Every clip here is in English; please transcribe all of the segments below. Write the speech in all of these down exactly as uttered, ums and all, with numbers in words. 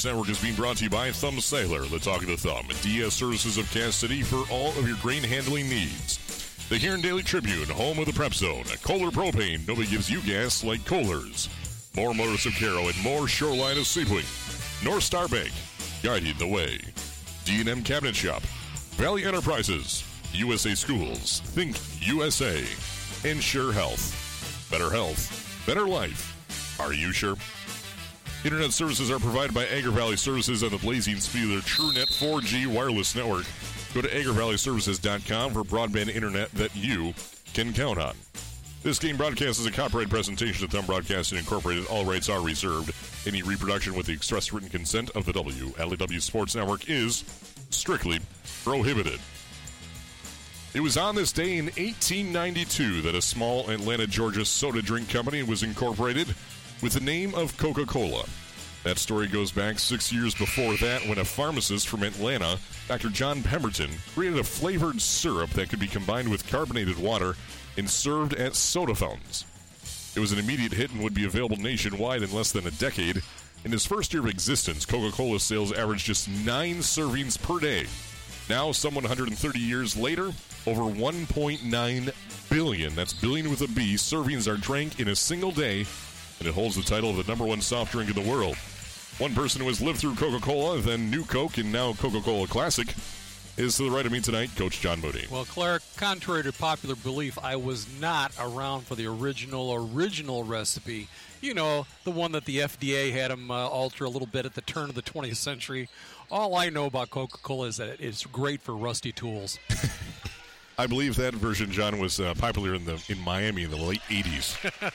Sports Network is being brought to you by Thumb Sailor, the talk of the thumb, D S Services of Cass City for all of your grain handling needs. The Huron Daily Tribune, home of the Prep Zone. Kohler Propane, nobody gives you gas like Kohler's. More Motors of Caro and more Shoreline of Sebring. North Star Bank, guiding the way. D and M Cabinet Shop, Valley Enterprises, U S A Schools, Think U S A, Ensure Health. Better health, better life. Are you sure? Internet services are provided by Agri Valley Services on the blazing speed of their TrueNet four G wireless network. Go to agri valley services dot com for broadband internet that you can count on. This game broadcast is a copyright presentation of Thumb Broadcasting Incorporated. All rights are reserved. Any reproduction with the express written consent of the W L A W Sports Network is strictly prohibited. It was on this day in eighteen ninety-two that a small Atlanta, Georgia soda drink company was incorporated with the name of Coca-Cola. That story goes back six years before that when a pharmacist from Atlanta, Doctor John Pemberton, created a flavored syrup that could be combined with carbonated water and served at soda fountains. It was an immediate hit and would be available nationwide in less than a decade. In its first year of existence, Coca-Cola sales averaged just nine servings per day. Now, some one hundred thirty years later, over one point nine billion, that's billion with a B, servings are drank in a single day, and it holds the title of the number one soft drink in the world. One person who has lived through Coca-Cola, then New Coke, and now Coca-Cola Classic, is to the right of me tonight, Coach John Moody. Well, Clark, contrary to popular belief, I was not around for the original, original recipe. You know, the one that the F D A had them uh, alter a little bit at the turn of the twentieth century. All I know about Coca-Cola is that it's great for rusty tools. I believe that version, John, was uh, popular in the in Miami in the late eighties.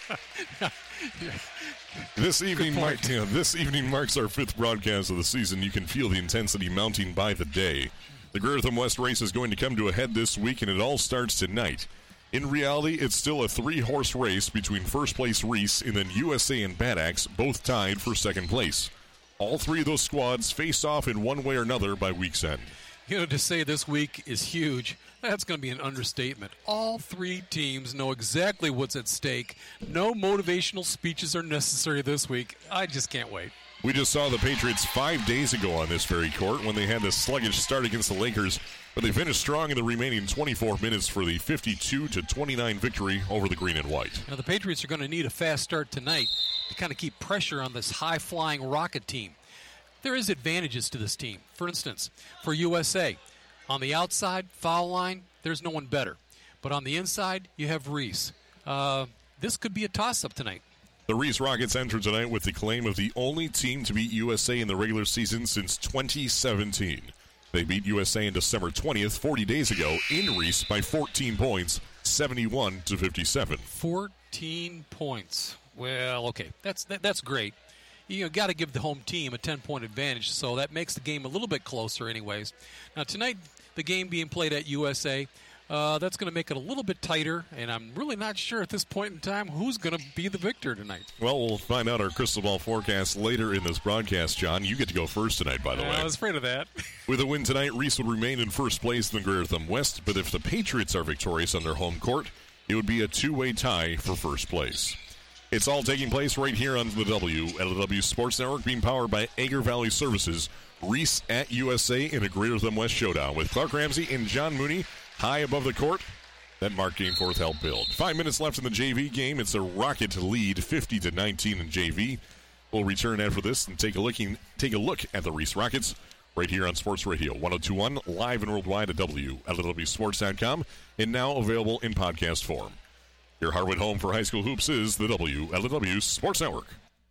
This evening, mark, you know, this evening marks our fifth broadcast of the season. You can feel the intensity mounting by the day. The Greater Thumb West race is going to come to a head this week, and it all starts tonight. In reality, it's still a three-horse race between first-place Reese and then U S A and Bad Axe, both tied for second place. All three of those squads face off in one way or another by week's end. You know, to say this week is huge, that's going to be an understatement. All three teams know exactly what's at stake. No motivational speeches are necessary this week. I just can't wait. We just saw the Patriots five days ago on this very court when they had a sluggish start against the Lakers, but they finished strong in the remaining twenty-four minutes for the fifty-two to twenty-nine victory over the green and white. Now, the Patriots are going to need a fast start tonight to kind of keep pressure on this high-flying Rocket team. There is advantages to this team. For instance, for U S A, on the outside, foul line, there's no one better. But on the inside, you have Reese. Uh, this could be a toss-up tonight. The Reese Rockets enter tonight with the claim of the only team to beat U S A in the regular season since twenty seventeen. They beat U S A on December twentieth, forty days ago, in Reese by fourteen points, seventy-one to fifty-seven. fourteen points. Well, okay, that's that, that's great. You know, got to give the home team a ten-point advantage, so that makes the game a little bit closer anyways. Now, tonight, the game being played at U S A, uh, that's going to make it a little bit tighter, and I'm really not sure at this point in time who's going to be the victor tonight. Well, we'll find out our crystal ball forecast later in this broadcast, John. You get to go first tonight, by the uh, way. I was afraid of that. With a win tonight, Reese would remain in first place in the Greater Thumb West, but if the Patriots are victorious on their home court, it would be a two-way tie for first place. It's all taking place right here on the W L A W Sports Network, being powered by Agri Valley Services. Reese at U S A in a Greater Thumb West showdown with Clark Ramsey and John Mooney high above the court. That Mark Gameforth helped build. Five minutes left in the J V game. It's a Rocket lead, fifty to nineteen in J V. We'll return after this and take a looking take a look at the Reese Rockets right here on Sports Radio one oh two point one, live and worldwide at W L A W sports dot com, and now available in podcast form. Your Harwood home for high school hoops is the W L A W Sports Network.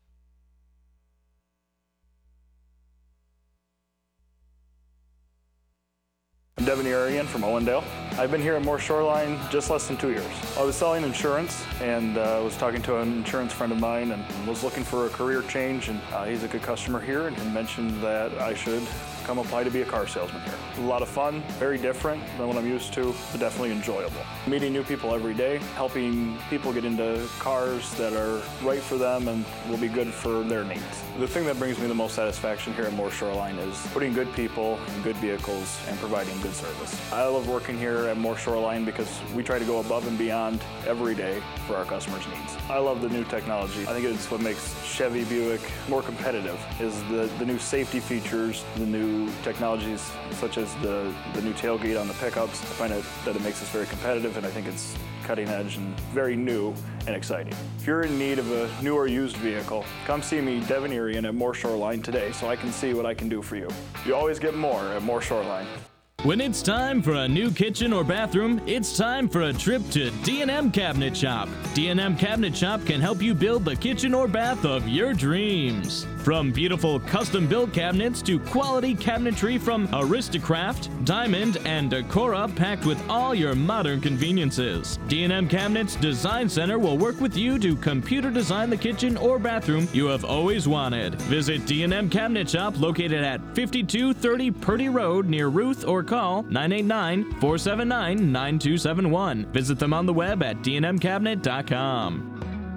I'm Devin Arian from Owendale. I've been here at Moore Shoreline just less than two years. I was selling insurance and uh, was talking to an insurance friend of mine and was looking for a career change, and uh, he's a good customer here and mentioned that I should come apply to be a car salesman here. A lot of fun, very different than what I'm used to, but definitely enjoyable. Meeting new people every day, helping people get into cars that are right for them and will be good for their needs. The thing that brings me the most satisfaction here at Moore Shoreline is putting good people in good vehicles and providing good service. I love working here at Moore Shoreline because we try to go above and beyond every day for our customers' needs. I love the new technology. I think it's what makes Chevy Buick more competitive, is the, the new safety features, the new technologies such as the, the new tailgate on the pickups. I find it, that it makes us very competitive, and I think it's cutting edge and very new and exciting. If you're in need of a new or used vehicle, come see me, Devin Irian, at Moore Shoreline today so I can see what I can do for you. You always get more at Moore Shoreline. When it's time for a new kitchen or bathroom, it's time for a trip to D and M Cabinet Shop. D and M Cabinet Shop can help you build the kitchen or bath of your dreams. From beautiful custom-built cabinets to quality cabinetry from Aristocraft, Diamond, and Decora, packed with all your modern conveniences. D and M Cabinets Design Center will work with you to computer design the kitchen or bathroom you have always wanted. Visit D and M Cabinet Shop located at fifty-two thirty Purdy Road near Ruth, or call nine eight nine, four seven nine, nine two seven one. Visit them on the web at d n m cabinet dot com.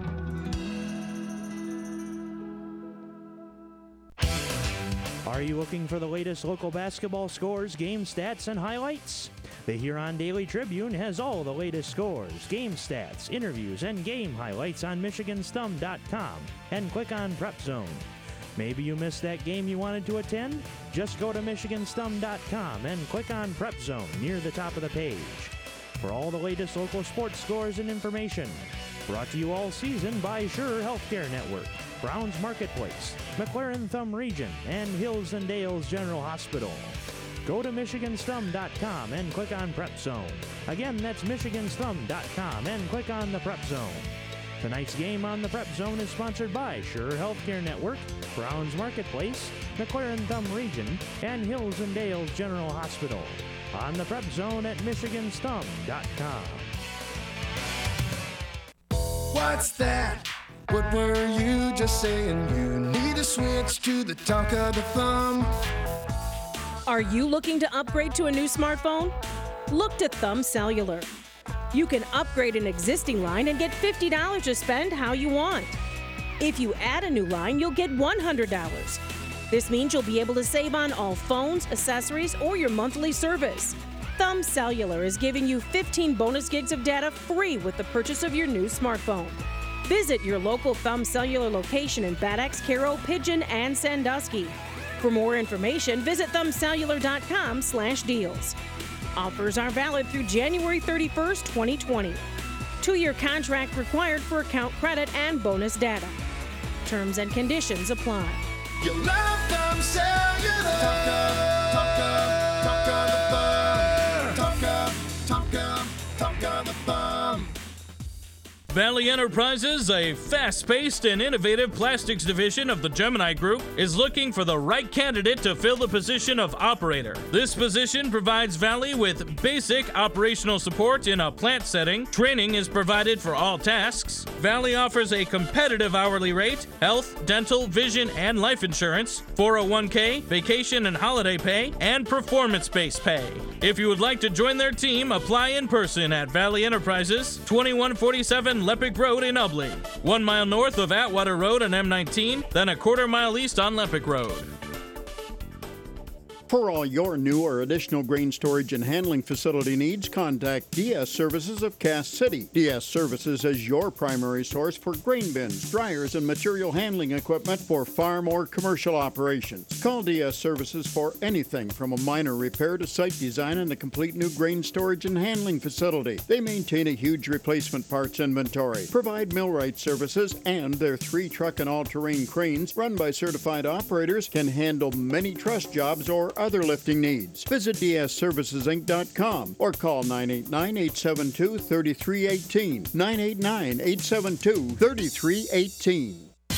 Are you looking for the latest local basketball scores, game stats, and highlights? The Huron Daily Tribune has all the latest scores, game stats, interviews, and game highlights on Michigan's Thumb dot com and click on Prep Zone. Maybe you missed that game you wanted to attend? Just go to Michigan's Thumb dot com and click on Prep Zone near the top of the page. For all the latest local sports scores and information. Brought to you all season by Sure Healthcare Network, Browns Marketplace, McLaren Thumb Region, and Hills and Dales General Hospital. Go to Michigan's Thumb dot com and click on Prep Zone. Again, that's Michigan's Thumb dot com and click on the Prep Zone. Tonight's game on the Prep Zone is sponsored by Sure Healthcare Network, Browns Marketplace, McLaren Thumb Region, and Hills and Dales General Hospital. On the Prep Zone at Michigan's Thumb dot com. What's that? What were you just saying? You need to switch to the Talk of the Thumb. Are you looking to upgrade to a new smartphone? Look to Thumb Cellular. You can upgrade an existing line and get fifty dollars to spend how you want. If you add a new line, you'll get one hundred dollars. This means you'll be able to save on all phones, accessories, or your monthly service. Thumb Cellular is giving you fifteen bonus gigs of data free with the purchase of your new smartphone. Visit your local Thumb Cellular location in Bad Axe, Caro, Pigeon, and Sandusky. For more information, visit thumb cellular dot com slash deals. Offers are valid through January thirty-first, twenty twenty. Two-year contract required for account credit and bonus data. Terms and conditions apply. You love Thumb Cellular. Talk of, talk of, talk of the Thumb. Talk of, talk of, talk of the Thumb. Valley Enterprises, a fast-paced and innovative plastics division of the Gemini Group, is looking for the right candidate to fill the position of operator. This position provides Valley with basic operational support in a plant setting. Training is provided for all tasks. Valley offers a competitive hourly rate, health, dental, vision, and life insurance, four oh one k, vacation and holiday pay, and performance-based pay. If you would like to join their team, apply in person at Valley Enterprises, twenty-one forty-seven Lepic Road in Ubley, one mile north of Atwater Road and M nineteen, then a quarter mile east on Lepic Road. For all your new or additional grain storage and handling facility needs, contact D S Services of Cass City. D S Services is your primary source for grain bins, dryers, and material handling equipment for farm or commercial operations. Call D S Services for anything from a minor repair to site design and a complete new grain storage and handling facility. They maintain a huge replacement parts inventory, provide millwright services, and their three truck and all-terrain cranes run by certified operators can handle many truss jobs or other lifting needs. Visit D S services inc dot com or call nine eight nine, eight seven two, three three one eight, nine eight nine, eight seven two, three three one eight.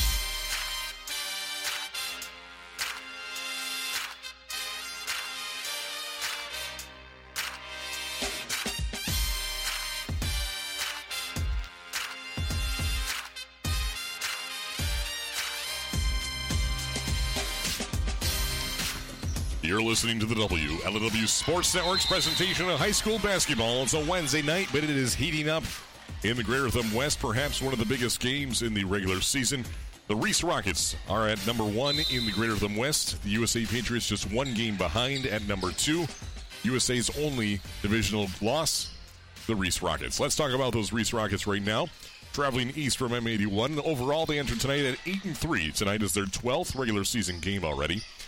You're listening to the W L W Sports Network's presentation of high school basketball. It's a Wednesday night, but it is heating up in the Greater Thumb West, perhaps one of the biggest games in the regular season. The Reese Rockets are at number one in the Greater Thumb West. The U S A Patriots just one game behind at number two. U S A's only divisional loss, the Reese Rockets. Let's talk about those Reese Rockets right now. Traveling east from M eighty-one. Overall, they enter tonight at eight and three. Tonight is their twelfth regular season game already.